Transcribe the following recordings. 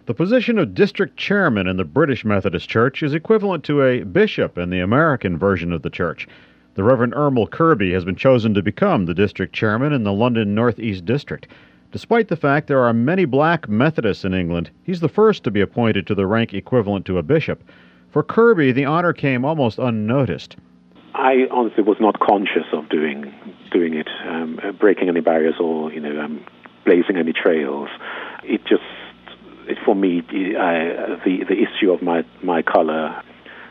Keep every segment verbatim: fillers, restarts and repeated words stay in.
The position of district chairman in the British Methodist Church is equivalent to a bishop in the American version of the church. The Reverend Ermal Kirby has been chosen to become the district chairman in the London North East District. Despite the fact there are many black Methodists in England, he's the first to be appointed to the rank equivalent to a bishop. For Kirby, the honor came almost unnoticed. I honestly was not conscious of doing doing it, um, breaking any barriers or you know um, blazing any trails. It just, it, for me, I, the the issue of my my color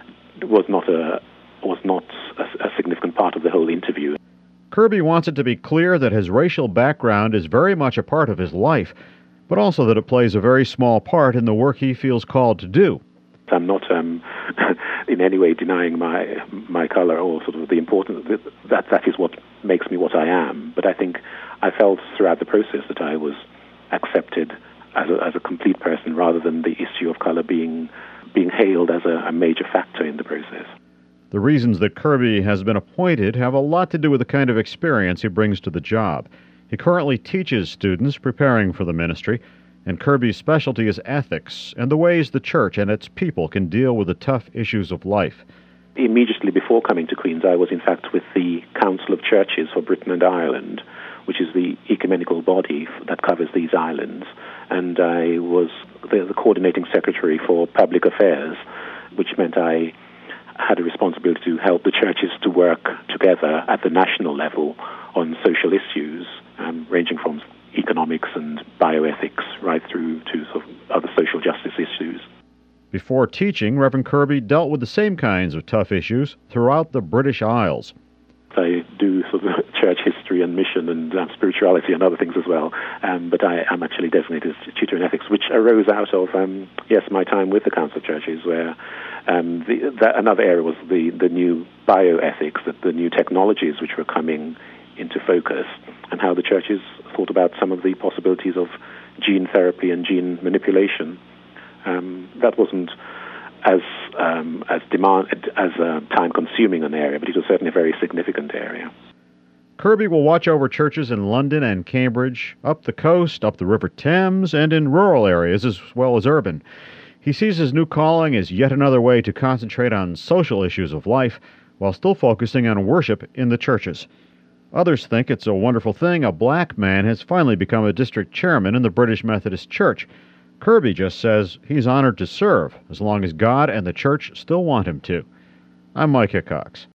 was not a was not a, a significant part of the whole interview. Kirby wants it to be clear that his racial background is very much a part of his life, but also that it plays a very small part in the work he feels called to do. I'm not um, in any way denying my my color or sort of the importance that, that that is what makes me what I am. But I think I felt throughout the process that I was accepted as a, as a complete person, rather than the issue of color being being hailed as a, a major factor in the process. The reasons that Kirby has been appointed have a lot to do with the kind of experience he brings to the job. He currently teaches students preparing for the ministry, and Kirby's specialty is ethics and the ways the church and its people can deal with the tough issues of life. Immediately before coming to Queen's, I was in fact with the Council of Churches for Britain and Ireland, which is the ecumenical body that covers these islands, and I was the, the coordinating secretary for public affairs, which meant I had a responsibility to help the churches to work together at the national level on social issues, um, ranging from economics and bioethics right through to sort of other social justice issues. Before teaching, Reverend Kirby dealt with the same kinds of tough issues throughout the British Isles. I do sort of church history and mission and um, spirituality and other things as well, um, but I am actually designated as tutor in ethics, which arose out of, um, yes, my time with the Council of Churches, where um, the, that another area was the, the new bioethics, the, the new technologies which were coming into focus, and how the churches thought about some of the possibilities of gene therapy and gene manipulation. Um, that wasn't as um, as demand as uh, time-consuming an area, but it was certainly a very significant area. Kirby will watch over churches in London and Cambridge, up the coast, up the River Thames, and in rural areas as well as urban. He sees his new calling as yet another way to concentrate on social issues of life while still focusing on worship in the churches. Others think it's a wonderful thing a black man has finally become a district chairman in the British Methodist Church. Kirby just says he's honored to serve as long as God and the church still want him to. I'm Mike Hickox.